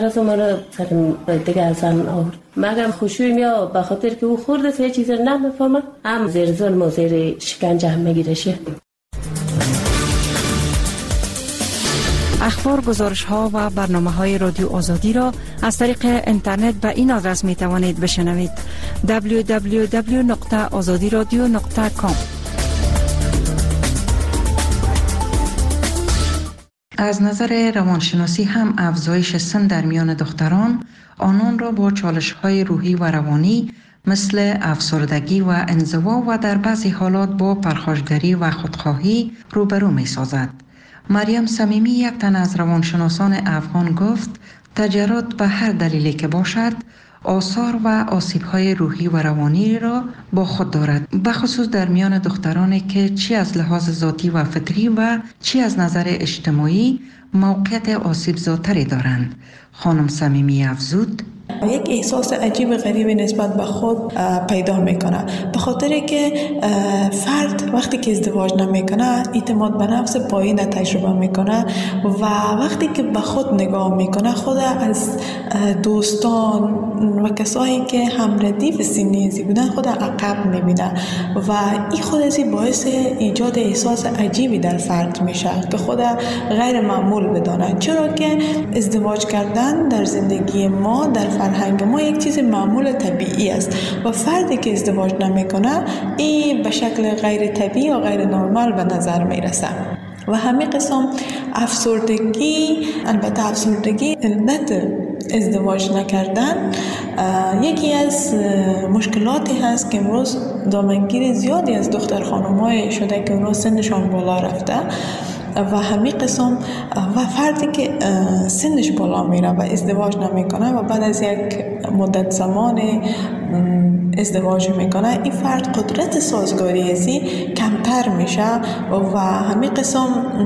از ما رو سر دیگه ازن آورد. مگم خوشویم یا به خاطر که او خورده سه چیز رو نمیفهمم، هم زیر ظلم و زیر شکنجه هم میگیرشه. اخبار، گزارش ها و برنامه های رادیو آزادی را از طریق اینترنت به این آدرس می توانید بشنوید: www.azadiradio.com. از نظر روانشناسی هم افزایش سن در میان دختران آنان را با چالش‌های روحی و روانی مثل افسردگی و انزوا و در بعضی حالات با پرخاشگری و خودخواهی روبرو می‌سازد. مریم صمیمی، یک تن از روانشناسان افغان، گفت تجرد به هر دلیلی که باشد آثار و آسیب‌های روحی و روانی را با خود دارد، بخصوص در میان دخترانی که چی از لحاظ ذاتی و فطری و چی از نظر اجتماعی موقعیت آسیب‌زاتری دارند. خانم صمیمی افزود: یک احساس عجیب غریب نسبت به خود پیدا میکنه، به خاطر که فرد وقتی که ازدواج نمیکنه اعتماد به نفس پایین تجربه میکنه و وقتی که به خود نگاه میکنه خود از دوستان و کسایی که هم ردیف سنی ازی بودن خود عقب میبینه و این خود ازی باعث ایجاد احساس عجیبی در فرد میشه که خود غیر معمول بدانه، چرا که ازدواج کردن در زندگی ما، در فرهنگ ما یک چیز معمول طبیعی است و فردی که ازدواج نمیکنه این به شکل غیر طبیعی یا غیر نرمال به نظر میرسه. و همین قسم افسردگی، البته افسردگی علت ازدواج نکردن یکی از مشکلاتی هست که امروز دامنگیر زیادی از دختر خانم‌های شده که اونها سنشان بالا رفته و همین قسم و فردی که سنش بالا میره و ازدواج نمیکنه و بعد از یک مدت زمان ازدواج میکنه، این فرد قدرت سازگاری ازی کمتر میشه و همین قسم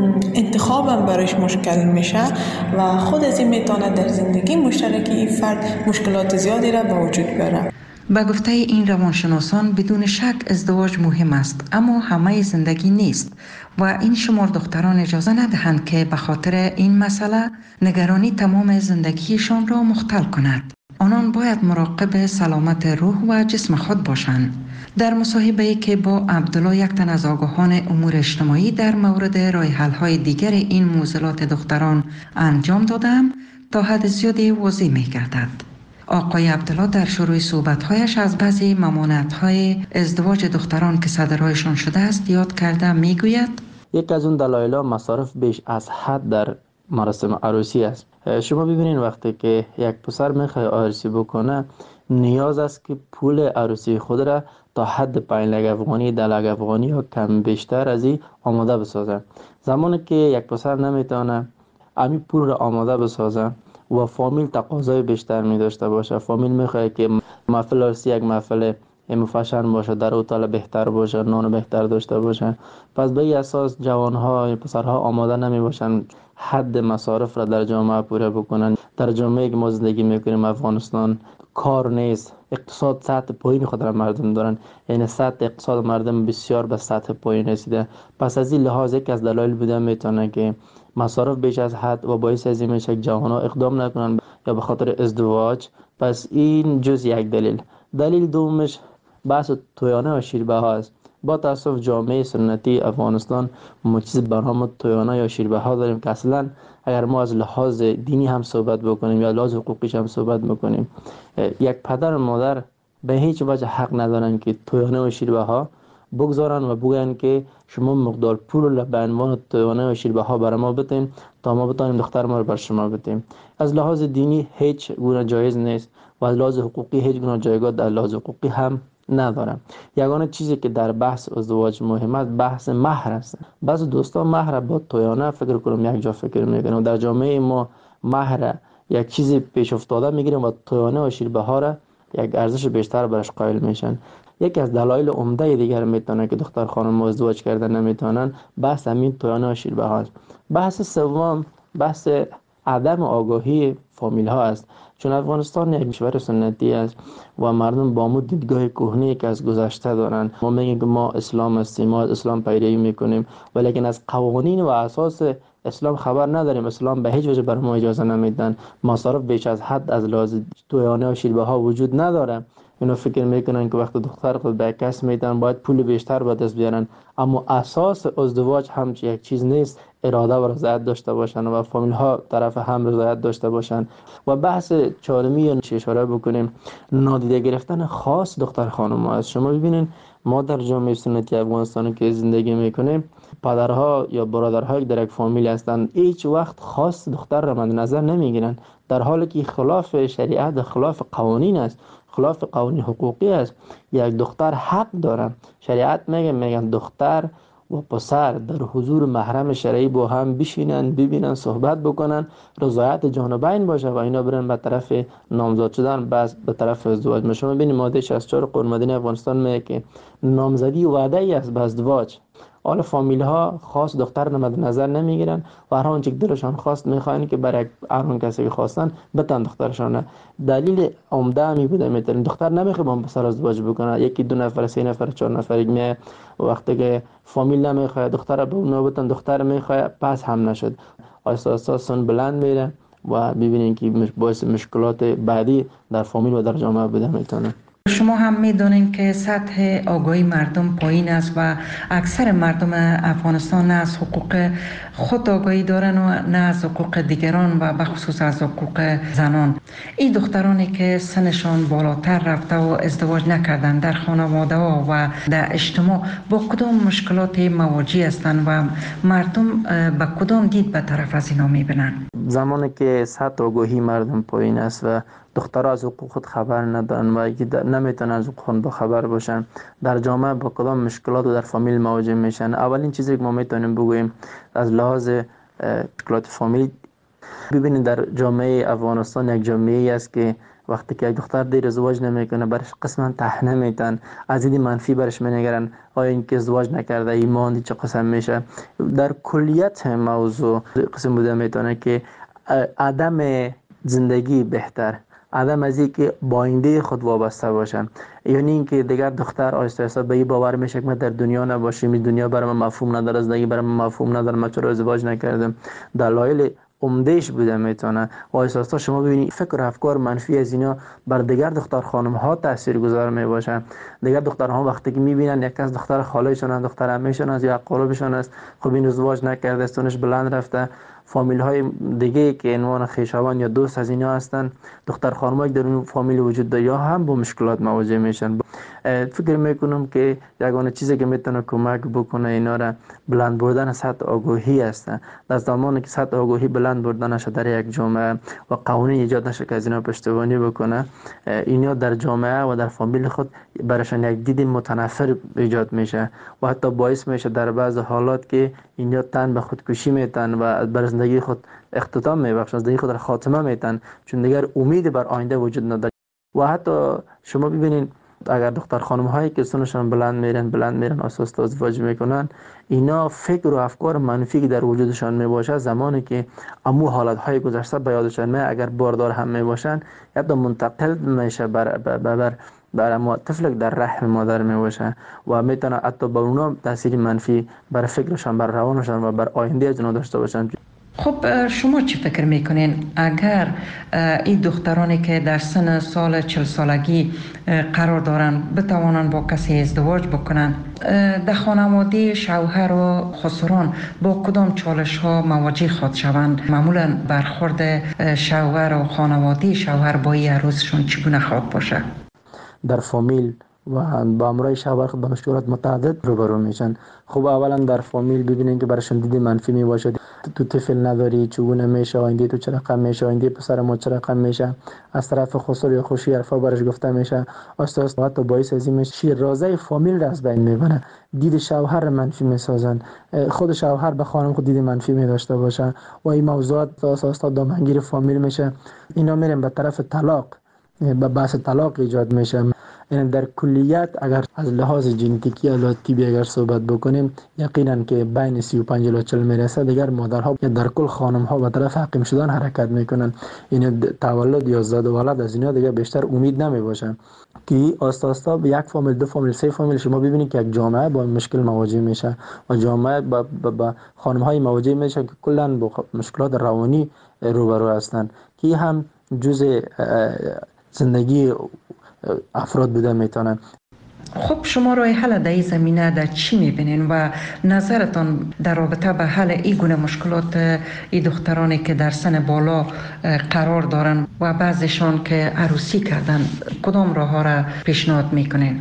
انتخابم برایش مشکل میشه و خود ازی میتونه در زندگی مشترکی این فرد مشکلات زیادی را به وجود بیاره. به گفته این روانشناسان بدون شک ازدواج مهم است، اما همه زندگی نیست و این شمار دختران اجازه ندهند که به خاطر این مسئله نگرانی تمام زندگیشان را مختل کند. آنان باید مراقب سلامت روح و جسم خود باشند. در مصاحبه‌ای که با عبدالله، یک تن از آگاهان امور اجتماعی، در مورد راه حل‌های دیگر این معضلات دختران انجام دادم، تا حد زیادی واضح می‌گردد. آقای عبدالله در شروع صحبت‌هایش از بعضی ممانعت‌های ازدواج دختران که صدرهایشان شده است یاد کرده می‌گوید: یک از اون دلایل مصارف بیش از حد در مراسم عروسی است. شما ببینید وقتی که یک پسر میخواد عروسی بکنه نیاز است که پول عروسی خود را تا حد 5 لک افغانی، 10 لک افغانی یا کم بیشتر از این آماده بسازه. زمانی که یک پسر نمیتونه همین پول را آماده بسازه و فامیل تقاضای بیشتر می داشته باشه، فامیل میخواد که محفل عروسی یک محفل مفشن باشه، در هتل بهتر باشه، نان بهتر داشته باشه، پس به این اساس جوانها، پسرها آماده نمی باشن حد مصارف را در جامعه پوره بکنن. در جامعه که ما زندگی میکنیم افغانستان کار نیست، اقتصاد سطح پایین خود را مردم دارن، یعنی سطح اقتصاد مردم بسیار به سطح پایین رسیده. پس از این لحاظ یک از دلایل بوده میتونه که مصارف بیش از حد و باعث از این میشه که جوانها اقدام نکنن یا به خاطر ازدواج. پس این جز یک دلیل. دلیل دومش بحث تویانه و شیربه ها است. با تاسف جامعه سنتی افغانستان ما چیز به نام تویانه یا شیربه ها داریم که اصلا اگر ما از لحاظ دینی هم صحبت بکنیم یا لحاظ حقوقیش هم صحبت بکنیم، یک پدر و مادر به هیچ وجه حق ندارن که تویانه و شیربه ها بگذارن و بگن که شما مقدار پول را به عنوان تویانه و شیربه ها برای ما بتین تا ما بتونیم دختر ما رو بر شما بتیم. از لحاظ دینی هیچ گونه جایز نیست و از لحاظ حقوقی هیچ گونه جایگاه در لحاظ حقوقی هم ندارم. یگانه چیزی که در بحث ازدواج مهم است بحث مهر است. بعض دوستان مهر با تویانه فکر کنم یک جا فکر میکنن. در جامعه ما مهر یک چیزی پیش افتاده میگیرن و تویانه و شیربه ها را یک ارزش بیشتر برش قائل میشن. یکی از دلایل عمده دیگر میتونه که دختر خانم ازدواج کردن نمیتونن بحث همین تویانه و شیربه ها است. بحث سوم بحث عدم آگاهی فامیل ها است. چون افغانستان یک کشور سنتی است و مردم با مو دیدگاه کهنه‌ای که از گذشته دارن. ما میگیم که ما اسلام هستیم، ما از اسلام پیروی میکنیم، ولیکن از قوانین و اساس اسلام خبر نداریم، اسلام به هیچ وجه بر ما اجازه نمیدن. مصارف بیش از حد از لحاظ تویانه و شیربه ها وجود نداره. اینا فکر میکنن که وقتی دختر خود به کس میدن باید پول بیشتر به دست بیارن، اما اساس ازدواج همچی یک چیز نیست. اراده و رضایت داشته باشن و فامیل ها طرف هم رضایت داشته باشن. و بحث چهارمی اشاره بکنیم، نادیده گرفتن خاص دختر خانم ها است. شما ببینین ما در جامعه سنتی افغانستان که زندگی میکنیم، پدرها یا برادرها در یک فامیل هستند، هیچ وقت خاص دختر را مد نظر نمیگیرن، در حالی که خلاف شریعت، خلاف قوانین است، خلاف قوانین حقوقی است. یک دختر حق داره. شریعت میگن دختر و پسر در حضور محرم شرعی با هم بشینن، ببینن، صحبت بکنن، رضایت جانبین باشه و اینا برن به طرف نامزد شدن، بس به طرف ازدواج. شما ببینید ماده 64 قانون مدنی افغانستان میگه که نامزدی وعده ای است به ازدواج. حالا فامیل ها خاص دختر رو مد نظر نمیگیرن و هر آنچه که دلشان خواست میخواین که برای هر اون کسی که خواستن بتن دخترشان. دلیل عمده می بوده میتونن دختر نمیخواد با پسر ازدواج بکنه، یکی دو نفر، سه نفر، چهار نفر می وقتی که فامیل نمیخواد دختر به اون بتن، دختر میخواد پس هم نشد، آهسته سن بلند میره و ببینین که باعث مشکلات بعدی در فامیل و در جامعه بوده میتونه. شما هم میدونین که سطح آگاهی مردم پایین است و اکثر مردم افغانستان نه از حقوق خود آگاهی دارن و نه از حقوق دیگران و بخصوص از حقوق زنان. این دخترانی که سنشان بالاتر رفته و ازدواج نکردن در خانواده ها و در اجتماع با کدام مشکلات مواجه هستند و مردم به کدام دید به طرف از اینا میبینن؟ زمانی که سطح آگاهی مردم پایین است و دخترها از حقوق خود خبر ندارن و نمیتونن از حقوق خود خبر باشن، در جامعه با کدام مشکلات و در فامیل مواجه میشن. اولین چیزی که ما میتونیم بگوییم از لحاظ مشکلات فامیل، ببینید در جامعه افغانستان یک جامعه است که وقتی که یک دختر دیر ازدواج نمیکنه برش قسما طعنه میتن، از دید منفی برش میگیرن، آیا این که ازدواج نکرده ایمان چه قسم میشه. در کلیت موضوع قسم بوده میتونه که عدم زندگی بهتر، عدم از این که با آینده خود وابسته باشن، یعنی اینکه دیگر دختر آهسته آهسته به این باور میشه که من در دنیا نباشم، این دنیا برای من مفهوم نداره، زندگی برای من مفهوم نداره، من چرا ازدواج نکردم. دلایل عمدهش بوده میتونه و آهسته آهسته شما ببینید فکر و افکار منفی از اینا بر دیگر دختر خانم ها تاثیرگذار میباشن. دیگر دخترها وقتی که میبینن یک از دختر خالهشون است، دختر عمهشون است یا قربشون است، خب این ازدواج نکرده، سنش بلند رفته، فامیل های دیگه که عنوان خویشاوند یا دوست از اینا هستن، دختر خانمایی در اون فامیل وجود داره یا هم با مشکلات مواجه میشن. فکر میکنم که یگانه چیزی که میتونه کمک بکنه اینا را بلند بردن سطح آگاهی است. در زمانی که سطح آگاهی بلند بردن نشه در یک جامعه و قوانین ایجاد نشه که از اینا پشتیبانی بکنه، اینا در جامعه و در فامیل خود براشون یک دید متنفر ایجاد میشه و حتی باعث میشه در بعض حالات که اینا تن به خودکشی میتن و بر زندگی خود اختتام میبخشن، زندگی خود را خاتمه میتن، چون دیگر امید بر آینده وجود نداره. و حتی شما ببینید اگر دختر خانم هایی که سنشون بلند میرن اساس ازدواج میکنن، اینا فکر و افکار منفی که در وجودشان میباشه زمانی که امو حالت های گذشته به یادشان میاد، اگر باردار هم میباشن یا منتقل میشه بر طفل در رحم مادر میباشه و میتونه حتی به اونا تاثیر منفی بر فکرشان، بر روانشان و بر آینده از اونا داشته باشن. خب شما چی فکر میکنین اگر این دخترانی که در سن سال 40 سالگی قرار دارن بتوانن با کسی ازدواج بکنن، در خانواده شوهر و خسران با کدام چالش ها مواجه خود شوند؟ معمولا برخورد شوهر و خانواده شوهر با این عروسشون چگونه خواهد باشه؟ در فامیل و با امرای شوهر خود با مشکلات متعدد روبرو میشن. خب اولا در فامیل ببینین که براشون دید منفی میباشه، تو طفل نداری چگونه میشه، آینده تو چه رقم میشه، آینده پسر ما چه رقم میشه، از طرف خسر یا خوشی حرفا برش گفته میشه، آهسته حتی باعث از این میشه رازه فامیل را از بین میبره، دید شوهر منفی میسازن، خود شوهر به خانم خود دید منفی میداشته باشه و این موضوعات آهسته دامنگیر فامیل میشه. اینا میرن به طرف طلاق، به بحث طلاق ایجاد میشه. یعنی در کلیت اگر از لحاظ ژنتیکی یا طبی اگر صحبت بکنیم، یقینا که بین 35 الی 40 میرسه، دیگر مادرها در کل خانم ها به طرف حقیم شدن حرکت میکنن. این تولد یا زاد و ولد از اینا دیگه بیشتر امید نمی باشه که آستا آستا به یک فامیل، دو فامیل، سه فامیل شما ببینید که یک جامعه با مشکل مواجه میشه و جامعه با خانم های مواجه میشه که کلا با مشکلات روانی روبرو هستند که هم جزء زندگی افراد بوده میتونن. خب شما راه حل در این زمینه در چی میبینین و نظرتان در رابطه به حل این گونه مشکلات این دخترانی که در سن بالا قرار دارن و بعضیشان که عروسی کردن، کدام راه ها را پیشنهاد میکنین؟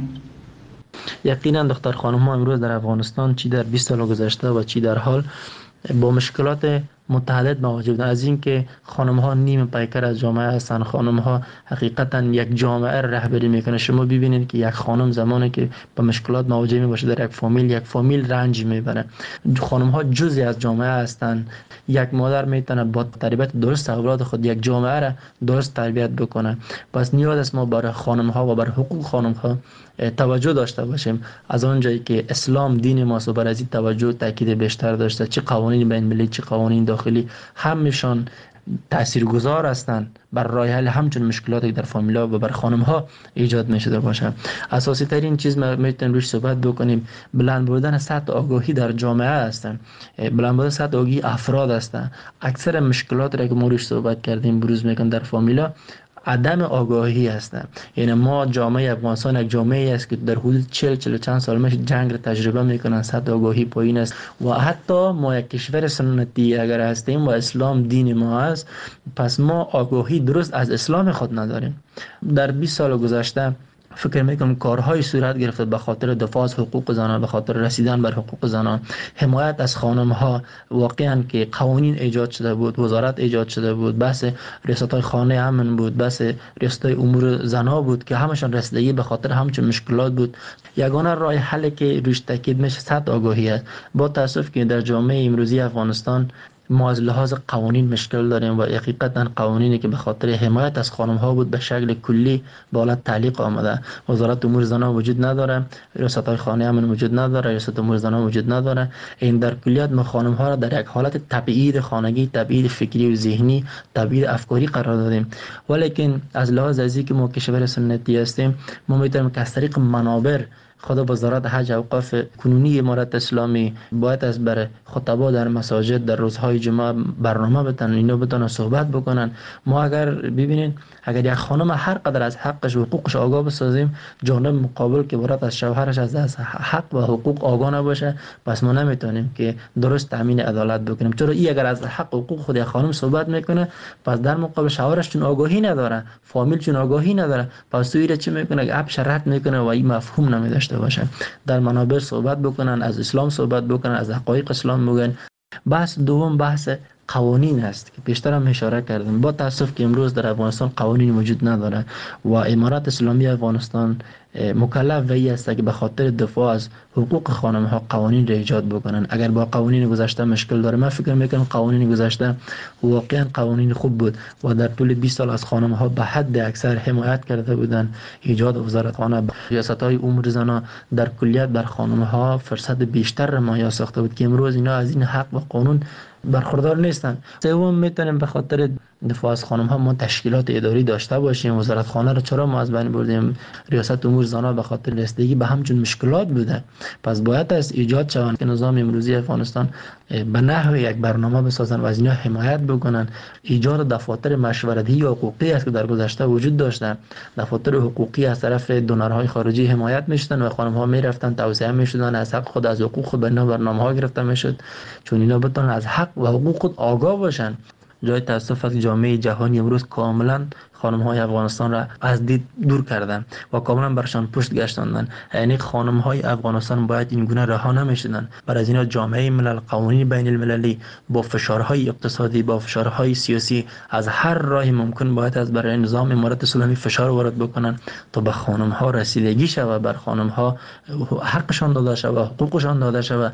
یقینا دختر خانم ها امروز در افغانستان چی در 20 سال گذشته و چی در حال با مشکلات متعدد مواجه بودن. از این که خانم ها نیم پیکر از جامعه هستن، خانم ها حقیقتا یک جامعه رهبری میکنه. شما ببینید که یک خانم زمانی که با مشکلات مواجه می باشه در یک فامیل رنج میبره. خانم ها جزئی از جامعه هستن. یک مادر میتونه با تربیت درست اولاد خود یک جامعه را درست تربیت بکنه. پس نیاز است ما برای خانم ها و برای حقوق خانم ها توجه داشته باشیم. از آنجایی که اسلام دین ماست و بر از این توجه تاکید بیشتر داشته، چه قوانین بین المللی چه قوانین داخلی همشان تاثیرگذار هستند بر راه حل همچون مشکلاتی در فامیلا و بر خانم ها ایجاد میشده باشه. اساسی ترین چیز ما میتونیم روش صحبت بکنیم بلند بردن سطح آگاهی در جامعه هستند، بلند بردن سطح آگاهی افراد هستند. اکثر مشکلات را که ما روش صحبت کردیم بروز میکنن در فامیلا عدم آگاهی هستند. یعنی ما جامعه افغانستان یک جامعه است که در حدود 40 چند سال میشه جنگ را تجربه میکنن، سطح آگاهی پایین است و حتی ما یک کشور سنتی اگر هستیم و اسلام دین ما است، پس ما آگاهی درست از اسلام خود نداریم. در 20 سال گذشته فکر میکنم کارهای صورت گرفته به خاطر دفاع از حقوق زنان، به خاطر رسیدن بر حقوق زنان، حمایت از خانم ها. واقعا که قوانین ایجاد شده بود، وزارت ایجاد شده بود، بحث ریاست های خانه امن بود، بحث ریاست های امور زنا بود که همشان رسیدگی به خاطر همچون مشکلات بود. یگانه راه حل که روش تاکید میشه سطح آگاهی است. با تاسف که در جامعه امروزی افغانستان ما از لحاظ قوانین مشکل داریم و حقیقتا قوانینی که به خاطر حمایت از خانم ها بود به شکل کلی به حالت تعلیق آمده. وزارت امور زنان وجود نداره، ریاست های خانه امن وجود نداره، ریاست امور زنان وجود نداره. این در کلیت ما خانم ها را در یک حالت تبعید خانگی، تبعید فکری و ذهنی، تبعید افکاری قرار دادیم. ولیکن از لحاظ ازی که ما کشور سنتی هستیم، ما میتونیم که از طریق منابر خود وزارت حج اوقاف کنونی امارت اسلامی باید از بر خطبا در مساجد در روزهای جمعه برنامه بتن، اینا بتونن صحبت بکنن. ما اگر ببینین اگر یک خانم هر قدر از حقش و حقوقش آگاه بسازیم، جانب مقابل که برات از شوهرش از حق و حقوق آگاه نباشه، پس ما نمیتونیم که درست تامین عدالت بکنیم. چرا این اگر از حق و حقوق خود یک خانم صحبت میکنه، پس در مقابل شوهرش چون آگاهی نداره، فامیل چون آگاهی نداره، پس تو ایره چی میکنه؟ اپ شرط میکنه و این مفهوم نمیداشته باشه. در منابر صحبت بکنن، از اسلام صحبت بکنن، از حقایق اسلام بگن. بحث دوم بحث قوانین است که پیشتر هم اشاره کردیم. با تاسف که امروز در افغانستان قوانین وجود نداره و امارت اسلامی افغانستان مکلف وی است که به خاطر دفاع از حقوق خانم ها قوانین را ایجاد بکنن. اگر با قوانین گذشته مشکل داره، من فکر میکنم قوانین گذشته واقعا قوانین خوب بود و در طول 20 سال از خانم ها به حد اکثر حمایت کرده بودن. ایجاد وزارتخانه، ریاست های امور زنان در کلیت بر خانم ها فرصت بیشتر را مهیا ساخته بود که امروز اینا از این حق و قانون برخوردار نیستن. سوم میتونیم به خاطر دفاع از خانم ها ما تشکیلات اداری داشته باشیم. وزارت خانه رو چرا ما از بین بردیم؟ ریاست امور زنان به خاطر رسیدگی به همچون مشکلات بوده. پس باید از ایجاد شوند که نظام امروزی افغانستان به نحو یک برنامه بسازن و از اینا حمایت بکنن. ایجاد دفاتر مشورتی یا حقوقی است که در گذشته وجود داشته. دفاتر حقوقی از طرف دونرهای خارجی حمایت میشدن و خانم ها میرفتن توسعه میشدن، از حق خود از حقوق خود به برنامه ها گرفته میشد، چون اینا بتونن از حق و حقوق خود آگاه باشن. جای تاسف از جامعه جهانی امروز کاملا خانم های افغانستان را از دید دور کردن و کاملا برشان پشت گشتاندن. یعنی خانم های افغانستان باید این گونه رها نمیشدن. برای از اینا جامعه ملل، قوانین بین المللی با فشارهای اقتصادی، با فشارهای سیاسی از هر راهی ممکن باید از برای نظام امارت اسلامی فشار وارد بکنن تا به خانم ها رسیدگی شود، بر خانم ها حقشان داده شود، حقوقشان داده شود.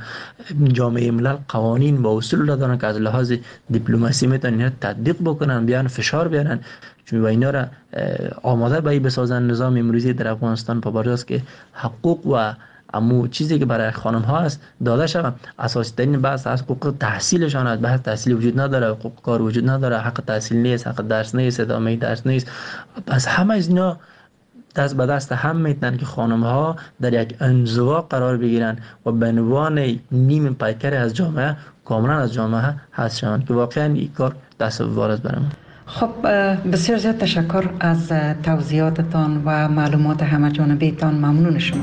جامعه ملل قوانین با اصول دادن که از لحاظ دیپلماسی میتونن تطبیق بکنن، بیان فشار بیارن. و اینا را آماده به بسازن. نظام امروزی در افغانستان پابرجاست که حقوق و امو چیزی که برای خانم ها است داده شود. اساسی ترین بحث از حقوق تحصیلشان است. بحث تحصیل وجود نداره، حقوق کار وجود نداره، حق تحصیل نیست، حق درس نیست، ادامه درس نیست. پس همه از اینا دست به دست هم میتونن که خانم ها در یک انزوا قرار بگیرن و به عنوان نیم پیکر از جامعه کاملا از جامعه حذف شوند که واقعا این کار تصور است برام. خب بسیار زیاد تشکر از توضیحاتتان و معلومات همه جانبه‌تان. ممنون شما.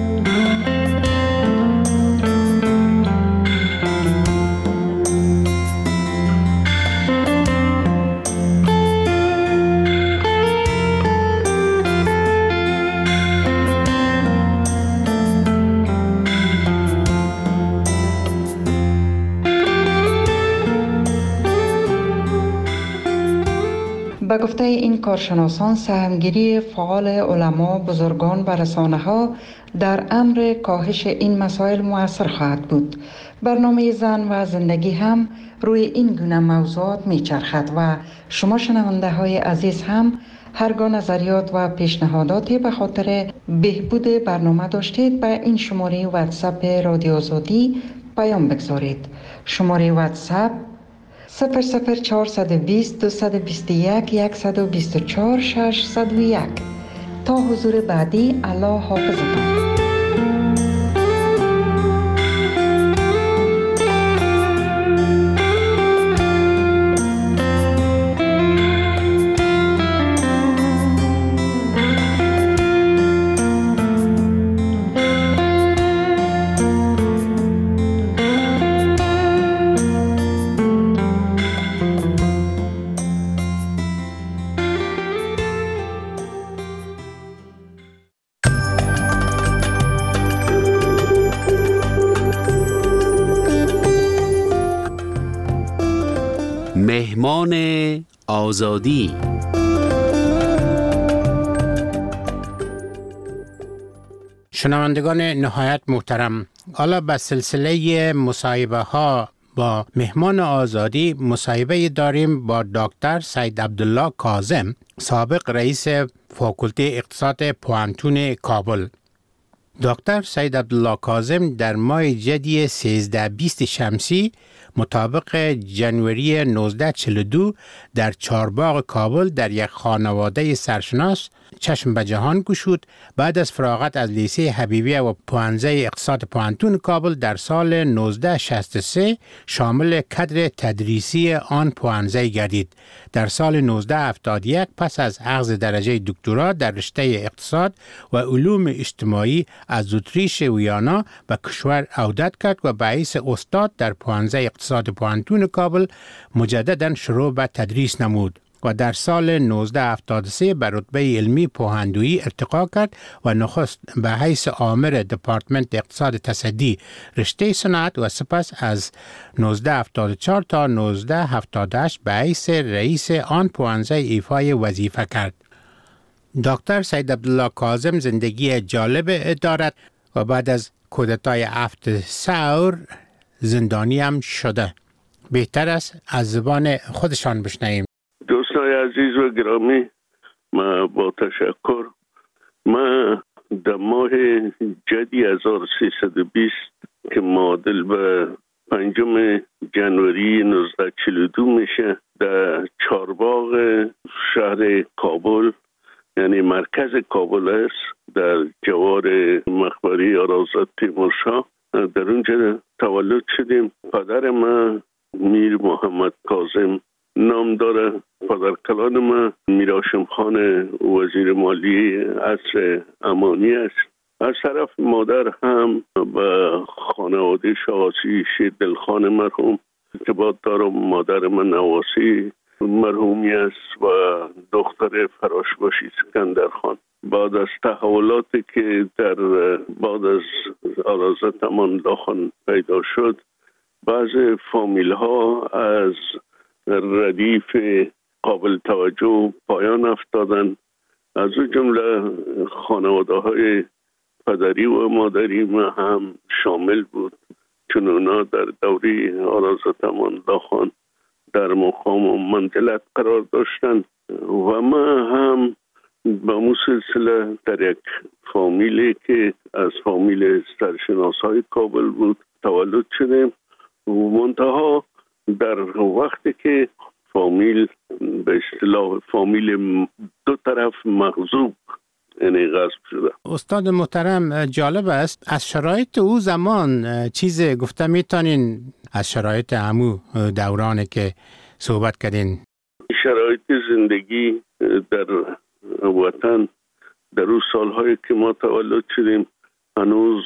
به گفته این کارشناسان، سهمگیری فعال علما، بزرگان و رسانه‌ها در امر کاهش این مسائل مؤثر خواهد بود. برنامه زن و زندگی هم روی این گونه موضوعات میچرخد و شما شنونده های عزیز هم هرگاه نظریات و پیشنهاداتی به خاطر بهبود برنامه داشتید به این شماره واتساپ رادیو آزادی پیام بگذارید. شماره واتساپ 00420 221 124 601. تا حضور بعدی، الله حافظتان. مهمان آزادی. شنوندگان نهایت محترم، حالا به سلسله مصاحبه ها با مهمان آزادی مصاحبه داریم با دکتر سید عبدالله کاظم، سابق رئیس فاکولته اقتصاد پوانتون کابل. دکتر سید عبدالله کاظم در ماه جدی 13-20 شمسی مطابق جنوری 1942 در چارباغ کابل در یک خانواده سرشناس چشم به جهان گشود. بعد از فراغت از لیسه حبیبیه و پوانزه اقتصاد پوانتون کابل در سال 1963 شامل کادر تدریسی آن پوانزه گردید. در سال 1971 پس از اخذ درجه دکترا در رشته اقتصاد و علوم اجتماعی از اتریش ویانا به کشور عودت کرد و به حیث استاد در پوانزه اقتصاد پوانتون کابل مجددا شروع به تدریس نمود و در سال 1973 به رتبه علمی پوهندویی ارتقا کرد و نخست به حیث آمر دپارتمنت اقتصاد تصدی رشته صنعت و سپس از 1974 تا 1978 به حیث رئیس آن پوانزه ایفای وظیفه کرد. دکتر سید عبدالله کاظم زندگی جالب دارد و بعد از کودتای 7 ثور زندانی هم شده. بهتر است از زبان خودشان بشنویم. دوستای عزیز و گرامی، ما با تشکر در ماه جدی 1320 که معادل به 5 جنوری 1942 میشه در چارباغ شهر کابل، یعنی مرکز کابل است، در جوار مقبره آرازات تیمورشاه، در اونجا تولد شدیم. پدر ما میر محمد کاظم نام داره. پدرکلان ما میر هاشم خان وزیر مالی عصر امانی است. از طرف مادر هم به خانواده شاهاسی دلخان مرحوم ارتباط دارم. مادر من نواسی مرحومی است و دختر فراشباشی سکندر خان. بعد از تحولاتی که در بعد از آرازت امان خان پیدا شد، بعض فامیل ها از ردیف قابل توجه پایان افتادن، از او جمله خانواده های پدری و مادری ما هم شامل بود، چون اونا در دوره آرازت امان خان در مقام و منزلت قرار داشتند و ما هم با اون سلسله در یک فامیلی که از فامیل سرشناس‌های کابل بود تولد شدیم. منتها در وقتی که فامیل به اصطلاح فامیل دو طرف مغصوب یعنی غصب شده. استاد محترم، جالب است از شرایط او زمان چیز گفته میتونین از شرایط همو دورانی که صحبت کردین؟ شرایط زندگی در وطن در اون سالهایی که ما تولد شدیم هنوز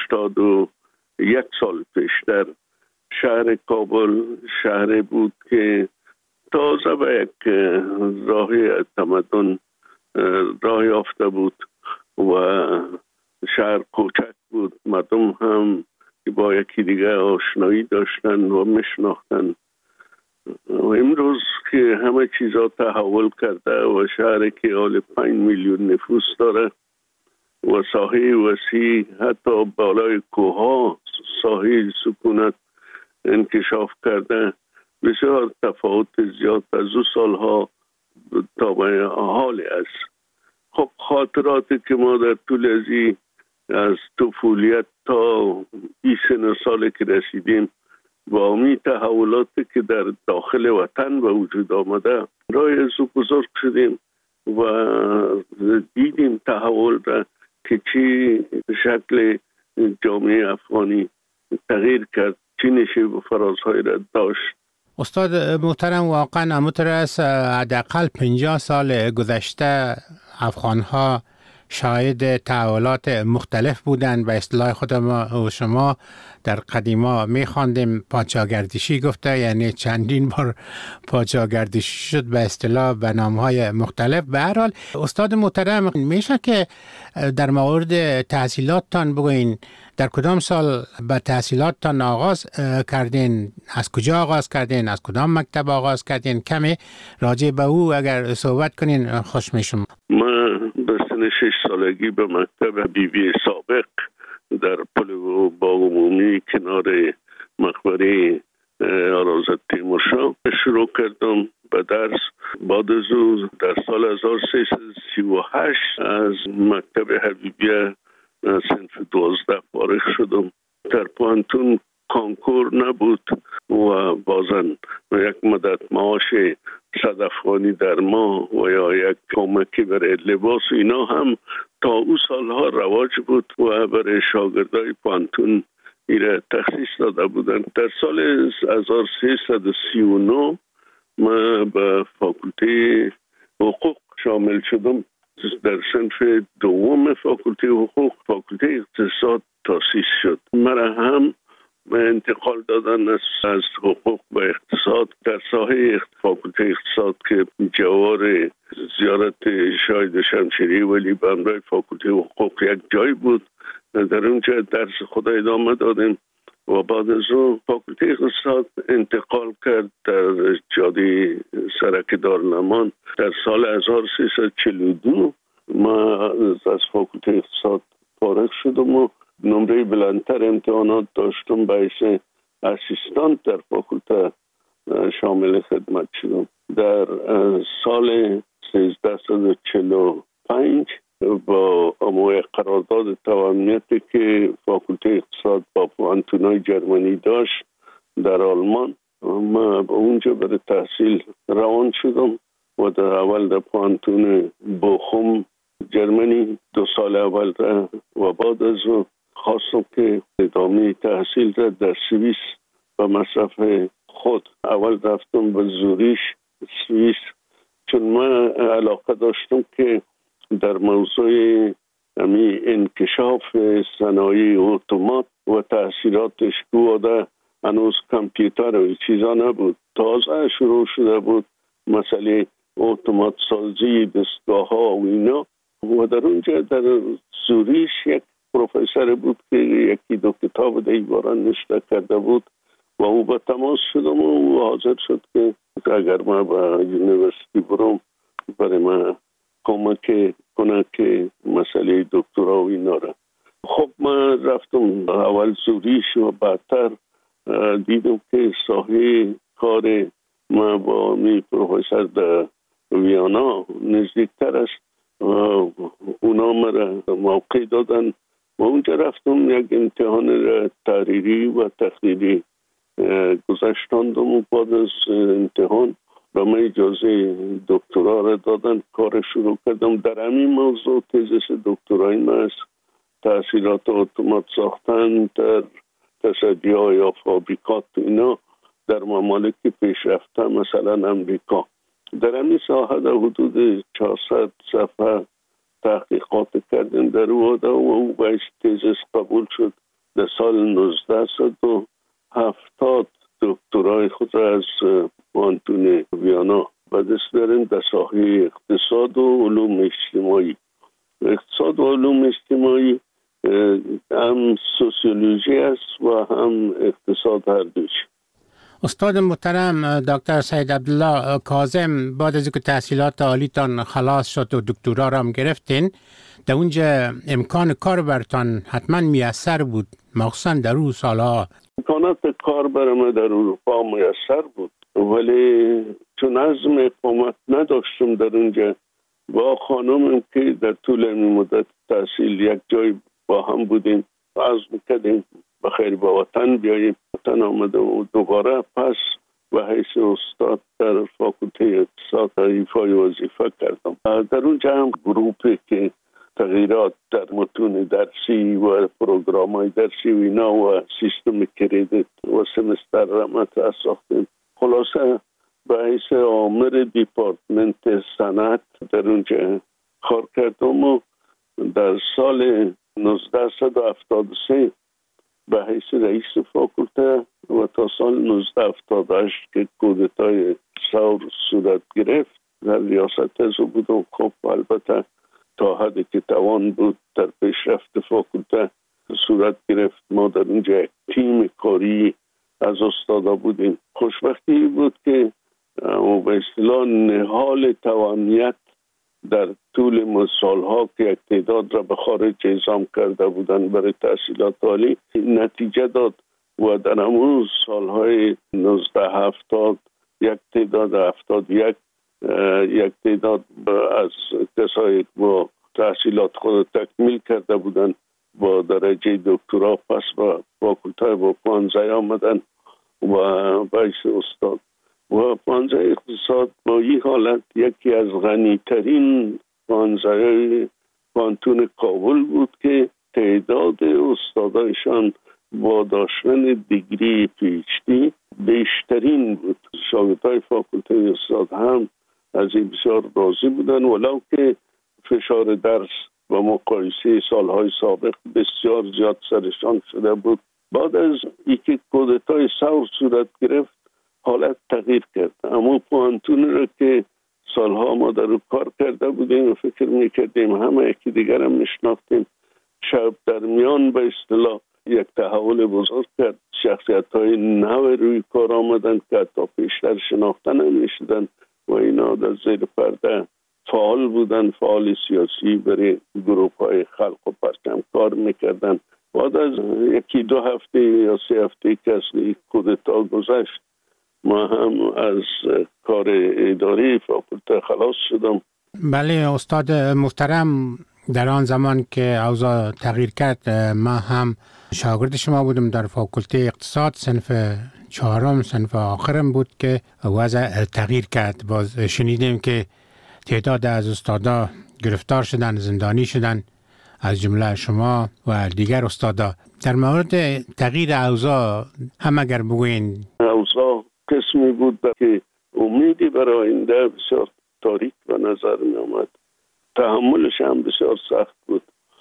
81 سال پیشتر شهر کابل شهری بود که تازه به یک راه تمدن راه یافته بود و شهر کوچک بود. مردم هم با یکی دیگه آشنایی داشتن و میشناختن. و امروز که همه چیزا تحول کرده و شهری که حال 5 میلیون نفوس داره و ساحه وسیع حتی بالای کوها ساحه سکونت انکشاف کرده، بسیار تفاوت زیاد از او سالها تا به حال است. خب خاطراتی که ما در طول از طفولیت تا این سن سالی که رسیدیم با امی تحولاتی که در داخل وطن به وجود آمده رای از او بزرگ شدیم و دیدیم تحول را که چی شکل جامعه افغانی تغییر کرد، چی نشه و فرازهای را داشت. استاد محترم، واقعا همونطور است حداقل 50 سال گذشته افغانها شاهد تحولات مختلف بودند. به اصطلاح خود ما و شما در قدیما می‌خواندیم پادشاهگردشی گفته، یعنی چندین بار پادشاهگردشی شد به اصطلاح به نام‌های مختلف. به هر حال استاد محترم، میشه که در مورد تحصیلاتتان بگوین در کدام سال به تحصیلاتتان آغاز کردین؟ از کجا آغاز کردین؟ از کدام مکتب آغاز کردین؟ کمی راجع به او اگر صحبت کنین خوش میشم. من به سن 6 سالگی به مکتب بیبی سابق در پل باغ عمومی کنار مقبره آرازت تیمورشاه شروع کردم به درس. بعد از او در سال 1338 از مکتب حبیبیه صنف 12 فارغ شدم. در پانتون کانکور نبود و بازن یک مدت معاش 100 افغانی در ماه و یا یک کمکی برای لباس اینا هم تا او سالها رواج بود و برای شاگردای پانتون ایره تخصیص داده بودن. در سال 1339 من به فاکولته حقوق شامل شدم. در صنف دوم فاکولته حقوق فاکولته اقتصاد تاسیس شد. مرا هم انتقال دادن از حقوق به اقتصاد. در ساحه فاکولته اقتصاد که جوار زیارت شاهد شمشیری ولی به همراه فاکولته حقوق یک جای بود، در اونجا درس خود ادامه دادیم و بعد از اون فاکولته اقتصاد انتقال کرد در جاده سرک دارالمان. در سال 1342 ما از فاکولته اقتصاد فارغ شدم و نمره بلندتر امتحانات داشتم، باعث اسیستانت در فاکولته شامل خدمت شدم. در سال 1345 با اموی قرارداد توامنیتی که فاکولته اقتصاد با پانتونای جرمنی داشت در آلمان، ما با اونجا برای تحصیل روان شدم و در اول در پانتون بوخم جرمنی 2 سال اول را و بعد از اون خواستم که ادامه تحصیل را در سوئیس به مصرف خود. اول رفتم به زوریش سوئیس چون من علاقه داشتم که در موضوع انکشاف صنایع اتومات و تاثیراتش بوده. هنوز کامپیوتر و چیزا نبود، تازه شروع شده بود مسئله اتومات سازی دستگاه ها و اینا. و در اونجا در زوریش یک پروفسور بود که 1-2 کتاب در این باره نوشته کرده بود و او با تماس شدم و او حاضر شد که اگر من به یونیورسیتی برم برای من کمک کنه که مسئله دکترا و اینا را. خب من رفتم اول زوریش و بعدتر دیدم که ساحه کار من با می پروفسور در ویانا نزدیکتر است. اونا مرا موقع دادن و اونجا رفتم یک امتحان تحریری و تحلیلی گذشتاندم و بعد از امتحان به من اجازه دکترا را دادن. کار شروع کردم. در همین موضوع تزس دکترای من است تحصیلات اتومات ساختن در تصدیه یا فابریکات اینا در ممالک پیشرفته مثلا امریکا. در همین ساحه در حدود 400 صفحه تحقیقات کردیم در وادا و او باید تزس قبول شد. در سال 1970 دکترای خود را از پانتون ویانا به دست داریم در ساحه اقتصاد و علوم اجتماعی. اقتصاد و علوم اجتماعی هم سوسیولوژی است و هم اقتصاد هر دوش. استاد محترم دکتر سید عبدالله کاظم، بعد از اینکه تحصیلات عالیتان خلاص شد و دکترا را هم گرفتین، در اونجا امکان کار برتان حتما میسر بود، مخصوصا در اون سالها. امکانات کار برام در اروپا میسر بود، ولی چون عزم اقامت نداشتم در اونجا با خانمم که در طول این مدت تحصیل یک جای با هم بودیم، عزم کردیم بخیر با وطن بیاییم. وطن آمده و دوباره پس به حیث استاد در فاکولته اقتصاد ایفای وظیفه کردم. در اونجا هم گروپی که تغییرات در متون درسی و پروگرام‌های درسی و اینا و سیستم کردیت و سمستر را مطرح ساختیم. خلاصه به حیث آمر دیپارتمنت صنعت در اونجا کار کردم و در سال 1973 به حیث رئیس فاکولته و تا سال 1978 که کودتای ثور صورت گرفت در ریاست از بودم. خب البته تا حدی که توان بود در پیشرفت فاکولته صورت گرفت. ما در اینجا یک تیم کاری از استادا بودیم. خوشبختی بود که به اصطلاح نهال توانیت در طول سالها که یک تعداد را به خارج اعزام کرده بودن برای تحصیلات عالی نتیجه داد و در همون سالهای 1970 یک تعداد 71 یک تعداد از کسایی با تحصیلات خود تکمیل کرده بودن با درجه دکترا پس با فاکولته با 15 آمدن و باعث استاد و 15 اقتصاد با این حالت یکی از غنیترین 15 پانتون کابل بود که تعداد استادایشان با داشتن دیگری پی‌اچ‌دی بیشترین بود. شاگردای فاکولته اقتصاد هم از این بسیار راضی بودن، ولو که فشار درس و مقایسه سالهای سابق بسیار زیاد سرشان شده بود. بعد از اینکه کودتای ثور صورت گرفت حالت تغییر کرد. اما پانتون را که سالها ما در رو کار کرده بودیم و فکر میکردیم همه یکی دیگر هم میشناختیم، شب در میان به اصطلاح یک تحول بزرگ کرد. شخصیت های نو روی کار آمدن که حتی پیشتر شناخته نمیشدن و اینا در زیر پرده فعال بودن، فعال سیاسی برای گروه های خلق و پرچم کار میکردن. بعد از یکی 2 هفته یا 3 هفته که از کودتا گذشت ما هم از کار اداری فاکولته خلاص شدم. بله استاد محترم، در آن زمان که اوضاع تغییر کرد ما هم شاگرد شما بودم در فاکولته اقتصاد، صنف 4 صنف آخرم بود که وضع تغییر کرد. باز شنیدیم که تعداد از استادا گرفتار شدن، زندانی شدن، از جمله شما و دیگر استادا. در مورد تغییر اوضاع هم اگر بگوین. اوضاع قسمی بود که امیدی برای آینده بسیار تاریک به نظر می آمد. تحملش هم بسیار سخت بود.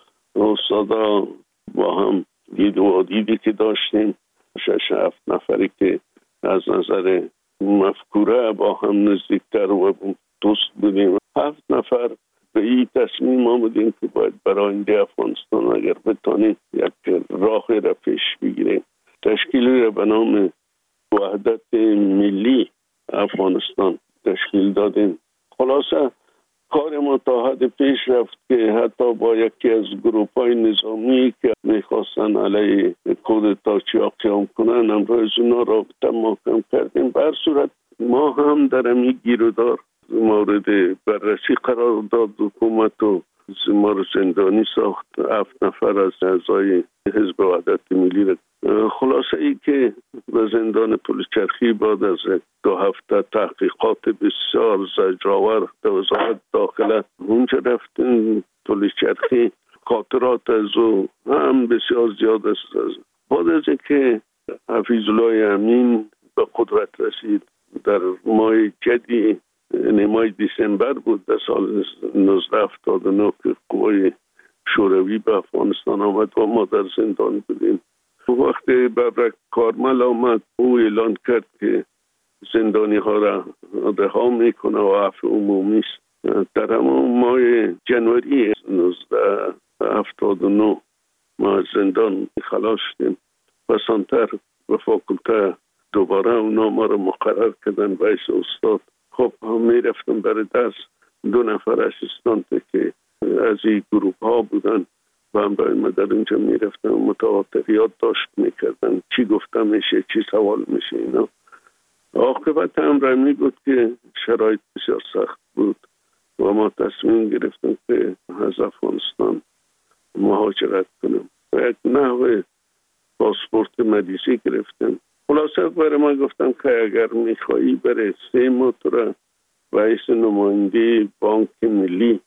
استادا با هم دید و دیدی که داشتیم 6-7 نفری که از نظر مفکوره با هم نزدیکتر و دوست بودیم. 7 نفر به این تصمیم آمدیم که باید برای آینده افغانستان اگر بتانیم یک راه را پیش بگیریم. تشکیلی را به نام وحدت ملی افغانستان تشکیل دادیم. خلاصه کار ما تا حد پیش رفت که حتی با یکی از گروه‌های نظامی که میخواستن علیه کودتاچیا قیام کنن امروز اونا رابطه محکم کردیم. به هر صورت ما هم در همین گیرودار مورد بررسی قرار داد حکومت و ما رو زندانی ساخت. 7 نفر از اعضای حزب وحدت ملی را خلاصه ای که به زندان پلچرخی بعد از 2 هفته تحقیقات بسیار زجرآور در وزارت داخله اونجا رفتیم پلچرخی. خاطرات از او هم بسیار زیاد است. بعد از اینکه حفیظ الله امین به قدرت رسید در ماه جدی ماه دسامبر بود در سال 1979 که قوای شوروی به افغانستان آمد و ما در زندان بودیم. وقتی ببرک کارمل آمد او اعلان کرد که زندانی ها را رها میکنه و عفو عمومی است. در همون ماه جنوری 1979 ما از زندان خلاص شدیم. بسانتر به فاکولته دوباره اونا ما رو مقرر کردن ویس استاد. خب می رفتم برای درس. 2 نفر اسیستانت که از این گروه ها بودن و هم برای ما در اینجا می رفتم متواتریات داشت می کردن چی گفته میشه چی سوال میشه اینا. عاقبت امر می بود که شرایط بسیار سخت بود و ما تصمیم گرفتیم که از افغانستان مهاجرت کنیم و یک نحو پاسپورت مدیسی گرفتیم. خلاصه برای ما گفتم که اگر میخوایی برای 3 ماه تو را رئیس نماینده بانک ملی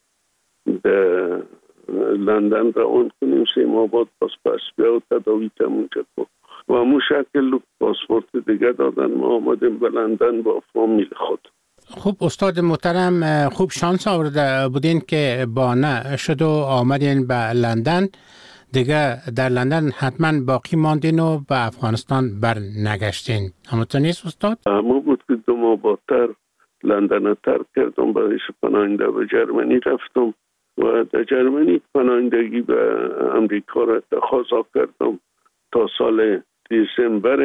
در لندن را اون کنیم 3 ماه بعد پس بیا و تداوی تمونجا کن و همون شکل پاسپورت دیگه دادن. ما آمدیم به لندن با فامیل خود. خوب استاد محترم، خوب شانس آورده بودین که بانه شد و آمدین به لندن. دیگه در لندن حتما باقی ماندین و به افغانستان بر نگشتین. همونطور نیست استاد؟ همون بود که 2 ماه بعدتر لندن رو ترک کردم، برای پناهنده به جرمنی رفتم و در جرمنی پناهندگی به امریکا را تقاضا کردم. تا سال دسامبر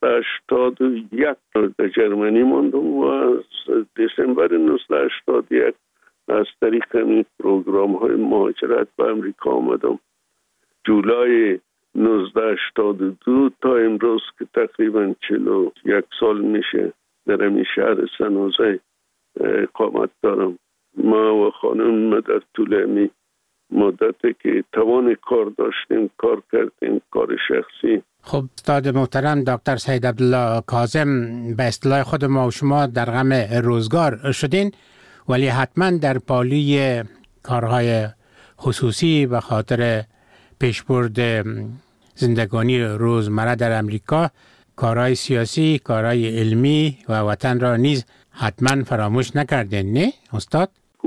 1981 در جرمنی ماندم و از دسامبر 1981 از طریق این پروگرام های مهاجرت به امریکا آمدم. جولای 1982 تا امروز که تقریبا 41 سال میشه در این شهر سنوزه اقامت دارم. ما و خانم در طول مدتی که توان کار داشتیم کار کردیم، کار شخصی. خب استاد محترم دکتر سید عبدالله کاظم، به اصطلاح خود ما و شما در غم روزگار شدین، ولی حتما در پالوی کارهای خصوصی به خاطر پیشبرد زندگانی روزمره در امریکا، کارهای سیاسی، کارهای علمی و وطن را نیز حتما فراموش نکردین، نه استاد؟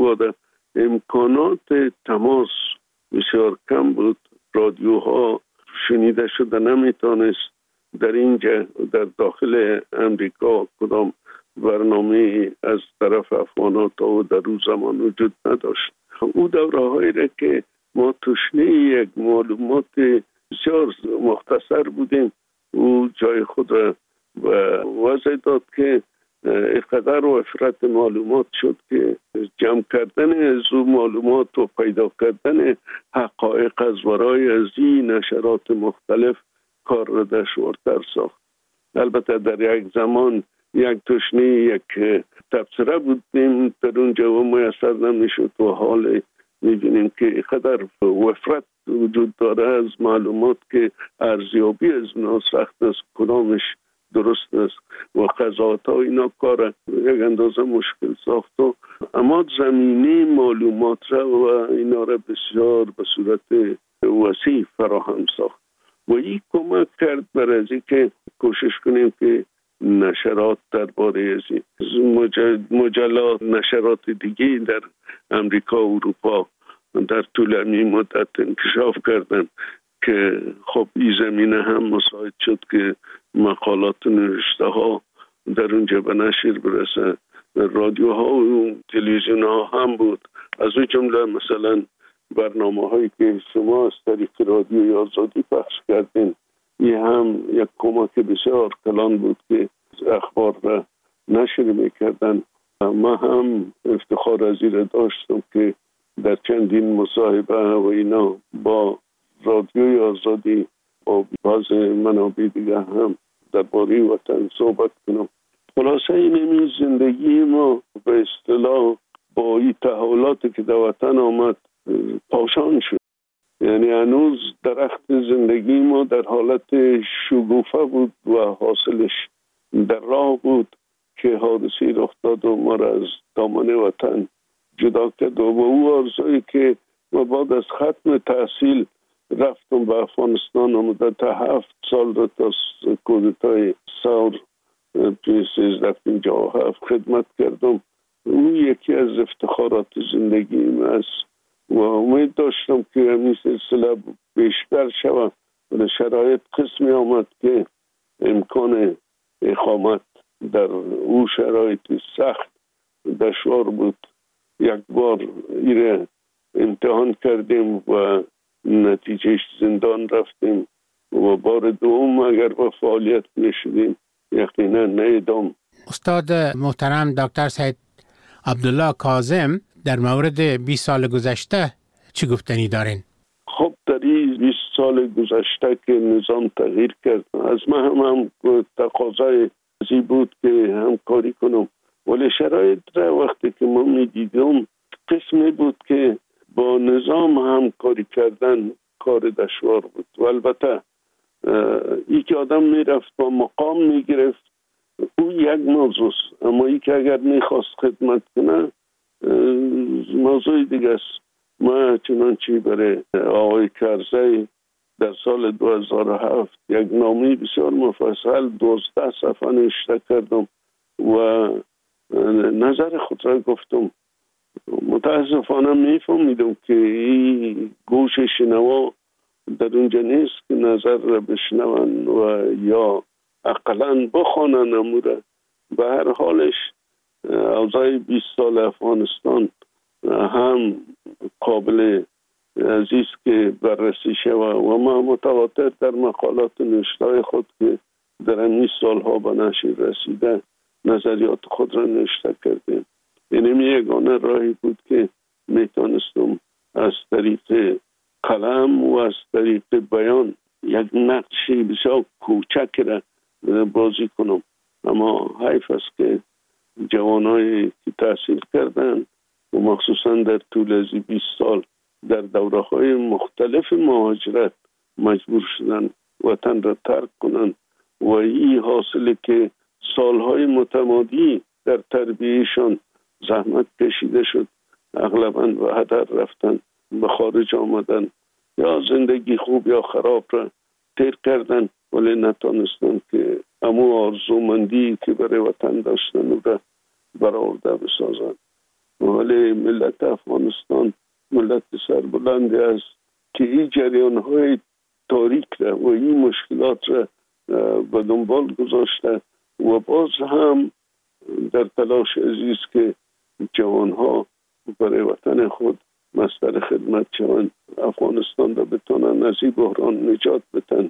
امکانات تماس بسیار کم بود. رادیوها شنیده شده نمیتونست. در اینجا در داخل امریکا کدام برنامه از طرف افغانات و در روز زمان وجود نداشت. او دوره هایی را که ما تشنه یک معلومات بسیار مختصر بودیم، او جای خود را وضع داد که اقدر و افراد معلومات شد که جمع کردن از او معلومات و پیدا کردن حقایق از ورای از این نشرات مختلف کار را دشوارتر ساخت. البته در یک زمان یک تشنه یک تبصره بودیم در اونجا و میسر نمیشد و حال میبینیم که اقدر وفرت وجود داره از معلومات که ارزیابی از اونا سخت است، کدامش درست است و قضاوت ها اینا کار یک اندازه مشکل ساخت و اما زمینه معلومات را و اینا را بسیار به صورت وسیع فراهم ساخت و این کمک کرد برای از که کوشش کنیم که نشرات درباره از مجلات نشرات دیگه در امریکا و اروپا در طول این مدت انکشاف کردن که خب این زمینه هم مساعد شد که مقالات نوشته ها در اونجا به نشر برسه. رادیوها و تلویزیون ها هم بود، از اون جمله مثلا برنامه هایی که شما از طریق رادیوی آزادی پخش کردین، این هم یک کمک بسیار کلان بود که اخبار را نشر میکردن. ما هم افتخار از این داشتم که در چندین مصاحبه و اینا با رادیوی آزادی و بعض منابع دیگه هم درباره وطن صحبت کنم. خلاصه این زندگی ما به اصطلاح با این تحولاتی که در وطن آمد پاشان شد. یعنی هنوز درخت زندگی ما در حالت شگوفه بود و حاصلش در راه بود که حادثه رخ داد و ما را از دامن وطن جدا کرد. و با او آرزویی که ما بعد از ختم تحصیل رفتم به افغانستان و مدت 7 سال را تا کودتای ثور 1357 خدمت کردم. او یکی از افتخارات زندگیم است و امید داشتم که همین سلسله بیشتر شود. و شرایط قسمی آمد که امکان اقامت در او شرایط سخت دشوار بود. یک بار ایره امتحان کردیم و نتیجهش زندان رفتیم و بار دوم اگر با فعالیت نشدیم یقینا نیدم. استاد محترم دکتر سید عبدالله کاظم در مورد 20 سال گذشته چی گفتنی دارین؟ خب در این 20 سال گذشته که نظام تغییر کرد، از من هم تقاضای ازی بود که همکاری کنم، ولی شرایط را وقتی که ما می دیدم قسمی بود که با نظام همکاری کردن کار دشوار بود. و البته ای که آدم می رفت با مقام می گرفت او یک موضوع است، اما ای که اگر می خواست خدمت کنه موضوع دیگه است. ما چنانچه برای آقای کرزی در سال 2007 یک نامه بسیار مفصل 12 صفحه نوشته کردم و نظر خود را گفتم. متاسفانه میفهمیدم که این گوش شنوا در اونجا نیست که نظر را بشنون و یا اقلا بخوانن اموره. به هر حالش اوضاع 20 سال افغانستان هم قابل عزیز که بررسی شود و ما متواتر در مقالات نوشته خود که در این سالها به نشر رسیده نظریات خود را نوشته کردیم. این یگانه راهی بود که میتونستم از طریق قلم و از طریق بیان یک نقشی بسیار کوچک را بازی کنم. اما حیف است که جوانایی که تحصیل کردن و مخصوصا در طول از 20 سال در دوره‌های مختلف مهاجرت مجبور شدن وطن را ترک کنند و این حاصله که سالهای متمادی در تربیهشان زحمت کشیده شد اغلباً به هدر رفتن، به خارج آمدن یا زندگی خوب یا خراب را تیر کردن ولی نتانستن که امو آرزومندی که برای وطن داشتن او را برآورده بسازند. ولی ملت افغانستان ملت سربلندی است که این جریان‌های تاریک را و این مشکلات را به دنبال گذاشته و باز هم در تلاش عزیز که جوانها برای وطن خود مصدر خدمت شوند، افغانستان را بتونن از این بحران نجات بدن.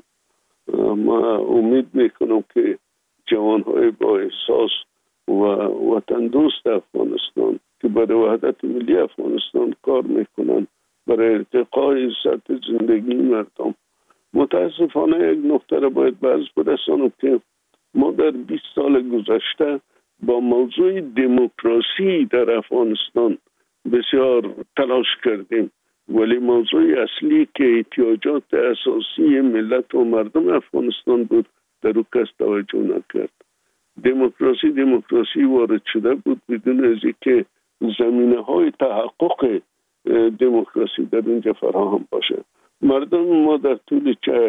ما امید میکنم که جوانهای با احساس و وطن دوست افغانستان که برای وحدت ملی افغانستان کار میکنن، برای ارتقای سطح زندگی مردم. متاسفانه یک نقطه را باید باز برسانم که ما در 20 سال گذشته با موضوع دموکراسی در افغانستان بسیار تلاش کردیم، ولی موضوع اصلی که احتیاجات اساسی ملت و مردم افغانستان بود در او کس توجه نکرد. دموکراسی وارد شده بود بدون از اینکه زمینه‌های تحقق دموکراسی در اینجا فراهم باشه. مردم ما در طول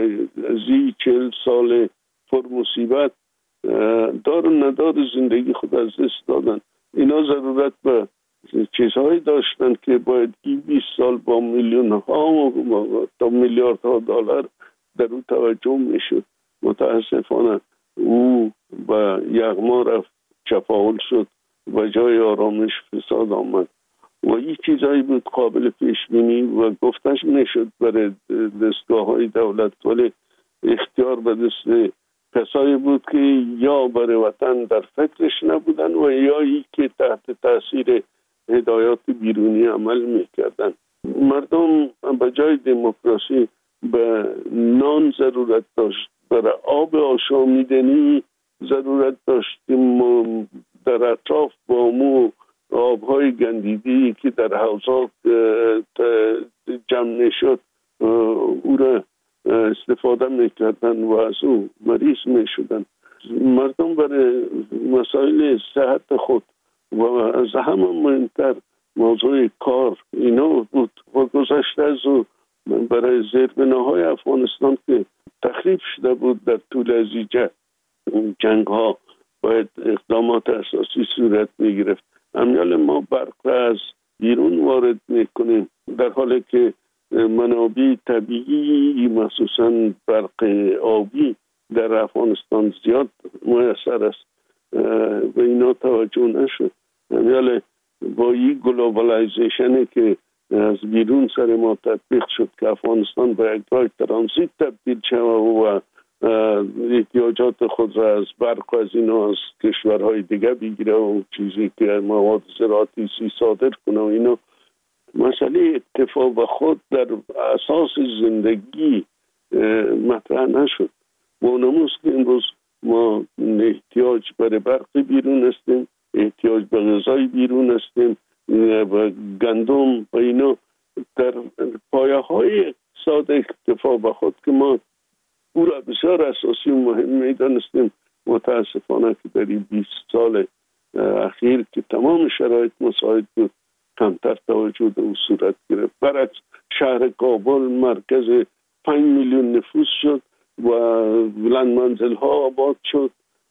40 سال پر مصیبت دار و ندار زندگی خود از دست دادن. اینا ضرورت به چیزهایی داشتن که باید 20 سال با میلیون ها تا میلیارد ها دلار در او توجه میشد. متاسفانه او با یغما رفت، چپاول شد و جای آرامش فساد آمد و این چیزهایی بود قابل پیش بینی و گفتش نشد برای دستگاه های دولت، ولی اختیار به دست کسایی بود که یا برای وطن در فکرش نبودن و یا ای که تحت تاثیر هدایات بیرونی عمل میکردن. مردم به جای دموکراسی به نان ضرورت داشت، برای آب آشامیدنی ضرورت داشتیم در اطراف بامو آبهای گندیده‌ای که در حوضات جمع میشد او را استفاده میکردن و از او مریض میشدن. مردم برای مسائل صحت خود و از همه مهمتر موضوع کار اینا بود و گذشته از او برای زیربناهای افغانستان که تخریب شده بود در طول از جنگ ها باید اقدامات اساسی صورت می گرفت. امیال ما برق را از بیرون وارد می کنیم در حالی که منابع طبیعی مخصوصا برق آبی در افغانستان زیاد میسر است و اینا توجه نشد. امیال با این گلوبالایزیشنی که از بیرون سر ما تطبیق شد که افغانستان به یک راه ترانزیت تبدیل شد و احتیاجات خود را از برق و از اینا از کشورهای دیگه بگیره و چیزی که مواد زراعتی صادر کنه و اینا مسئله اکتفا به خود در اساس زندگی مطرح نشد. با اونموز که امروز ما احتیاج برای برق بیرون هستیم، احتیاج به غذای بیرون هستیم و گندم و اینا در پایه های اقتصاد اکتفا به خود که ما او را بسیار اساسی و مهم میدانستیم. متاسفانه که در این 20 سال اخیر که تمام شرایط مساعد بود کمتر توجه به او صورت گرفت. برعکس شهر کابل مرکز 5 میلیون نفوس شد و بلند منزل ها آباد شد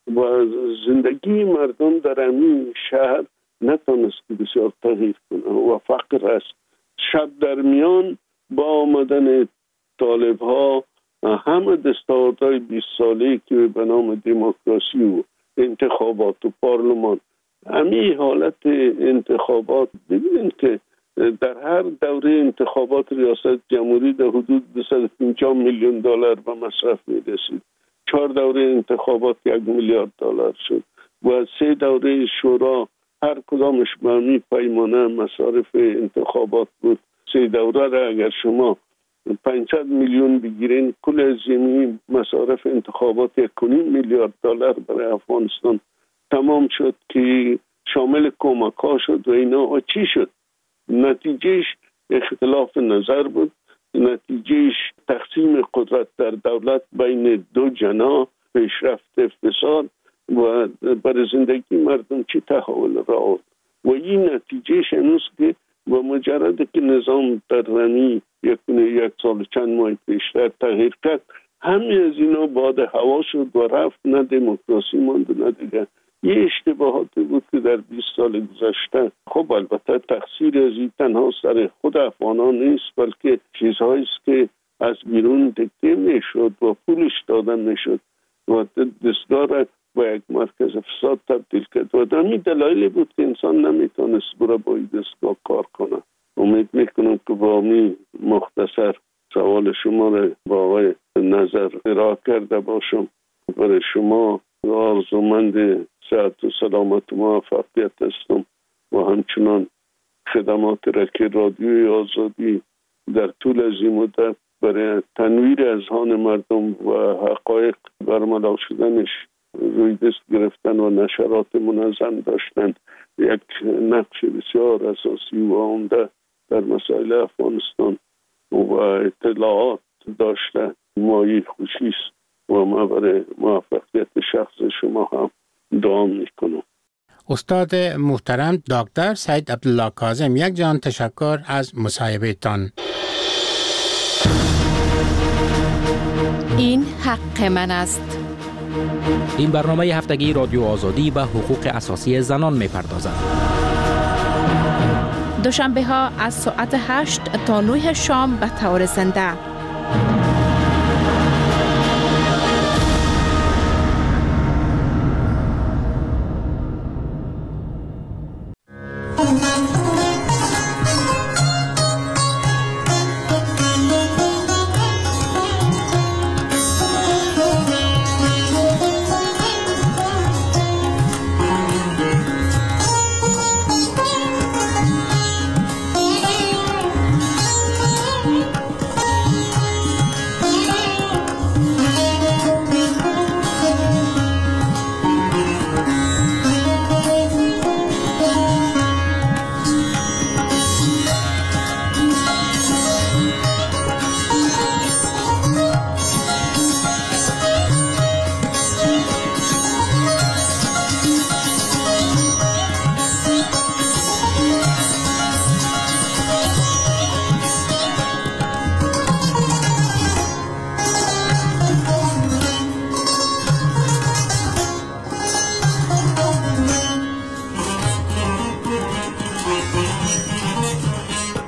و زندگی مردم در همین شهر نتونست که بسیار تغییر کنه و فقر است. شب در میان با آمدن طالب ها همه دستاوردهای 20 ساله که به نام دموکراسی و انتخابات و پارلمان همین حالت انتخابات ببینید که در هر دوره انتخابات ریاست جمهوری در حدود 250 میلیون دلار به مصرف میرسید. 4 دوره انتخابات 1 میلیارد دلار شد و 3 دوره شورا هر کدامش به همین پیمانه مصارف انتخابات بود. 3 دوره را اگر شما 500 میلیون بگیرین کل از این مصارف انتخابات 1.5 میلیارد دلار برای افغانستان تمام شد که شامل کمک ها شد و اینا چی شد؟ نتیجهش اختلاف نظر بود، نتیجهش تقسیم قدرت در دولت بین 2 جناح، پیشرفت اقتصاد و برای زندگی مردم چی تحول را آورد و این نتیجهش هنوز که با مجرد که نظام در رمی یک سال چند ماه پیشتر تغییر کرد همه از اینا باد هوا شد و رفت. نه دموکراسی ماند نه دیگه. یه اشتباهاتی بود که در 20 سال گذشته خب البته تقصیر از این تنها سر خود افغانان نیست بلکه چیزهایی است که از بیرون دکته میشد و پولش دادن میشد و دستگاه را با یک مرکز فساد تبدیل کرد و دمی دلایلی بود که انسان نمیتونست برای با این دستگاه کار کنه. امید میکنم که با می مختصر سوال شما را با آقای نظر ارائه کرده باشم. برای شما آرزومند صحت و سلامت و موفقیت هستم و همچنان خدمات را که رادیوی آزادی در طول از این مدت برای تنویر اذهان مردم و حقایق برملا شدنش روی دست گرفتن و نشرات منظم داشتن یک نقش بسیار اساسی و عمده در مسائل افغانستان و اطلاعات داشته مایه خوشی است و ما برای موفقیت شخص شما هم دعا میکنم. استاد محترم دکتر سید عبدالله کاظم، یک جان تشکر از مصاحبه تان. این حق من است. این برنامه هفتگی رادیو آزادی به حقوق اساسی زنان می‌پردازد. دوشنبه ها از ساعت 8 تا 9 شام به طور زنده